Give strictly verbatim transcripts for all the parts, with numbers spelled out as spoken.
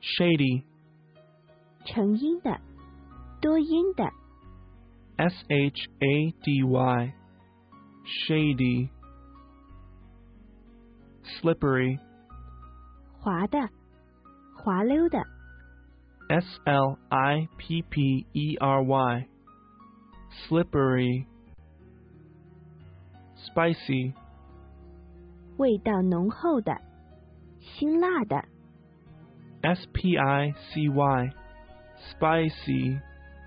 shady, 成音的，多音的， S H A D Y, shady, slippery, 滑的，滑溜的， S L I P P E R Y, slippery, spicy, 味道浓厚的，辛辣的， S P I C Y, spicy,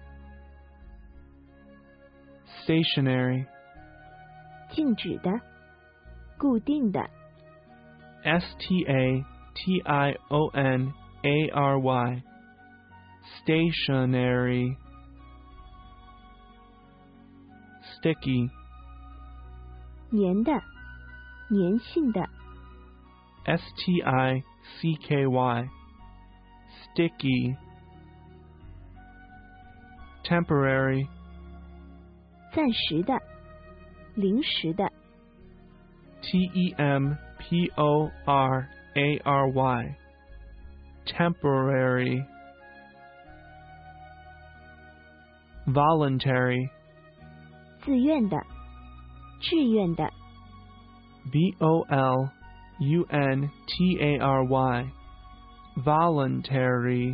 stationary, 静止的，固定的， S T A T I O N A R Y, stationary, sticky, 粘的，粘性的， S T I C K Y, sticky, temporary, 暂时的，临时的， T E M P O R A R Y, temporary, voluntary, 自愿的，志愿的， V O L U N T A R Y, voluntary,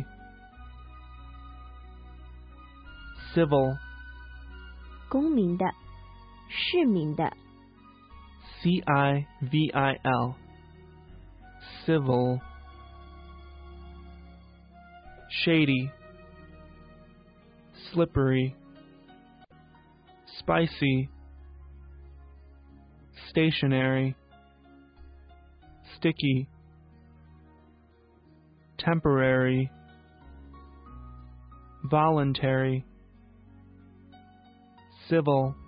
civil, 公民的，市民的， C I V I L, civil, shady, slippery, spicy, stationary, sticky, temporary, voluntary, civil,